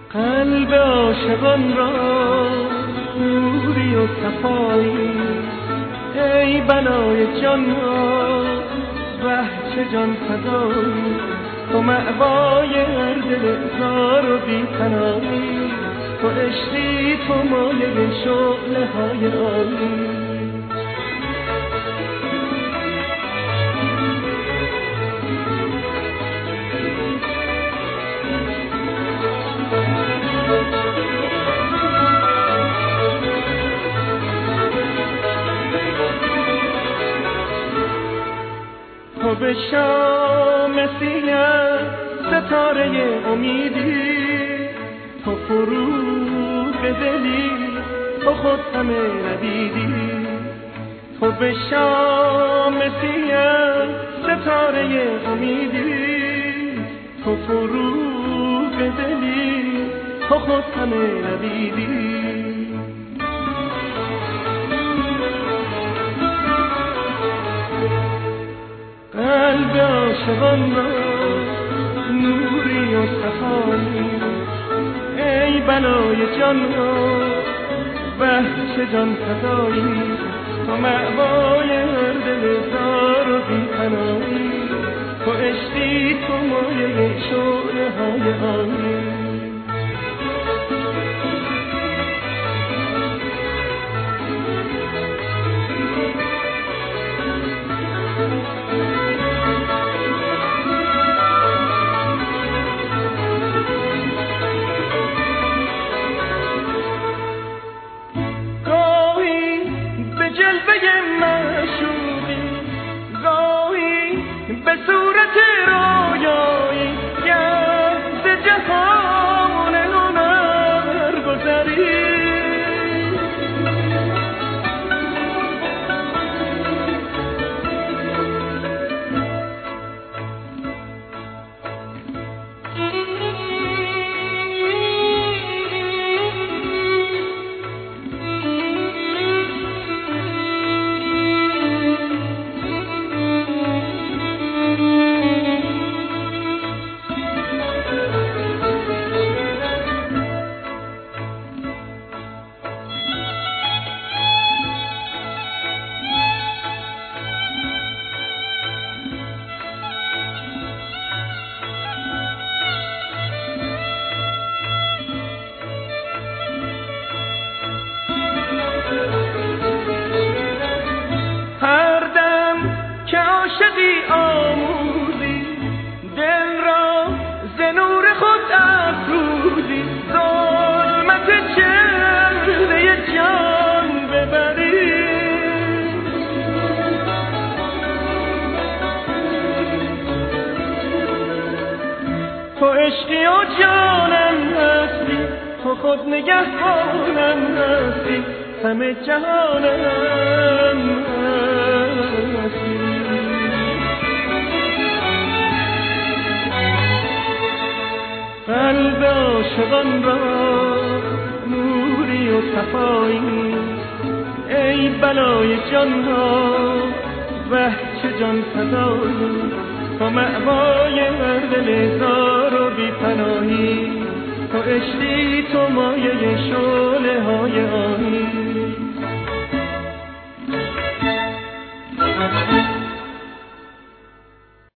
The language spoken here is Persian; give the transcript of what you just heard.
قلب عاشقان را نوری و صفایی، ای بلای جان را چه جان فدایی، تو مأوای هر دل زار و بی پناهی، تو عشقی تو مایه شعله های عالی. تو به شام سیاه ستاره امیدی، تو فروغ دلی تو خود همه ندیدی. تو به شام سیاه ستاره امیدی، تو فروغ دلی تو خود همه ندیدی. قلب عاشقان را نوری و صفایی، ای بلای جان را چه جان فدایی، تو مأوای هر دل زار و بی پناهی، تو عشقی تو مایه شعله های عالی. به صورت رویایی گرد جهان هنر گذری، هر دم که عاشقی آموزی، دل را ز نور خود افروزی، ظلمت چهره جان ببری. تو عشقی و جانم هستی، تو خود نگهبانم هستی، همه جهانم هستی. قلب عاشقان را نوری و صفایی، ای بلای جان ها چه جان فدایی، تو مأوای هر دل زار و بی پناهی، تو عشقی تو مایه شعله های عالی.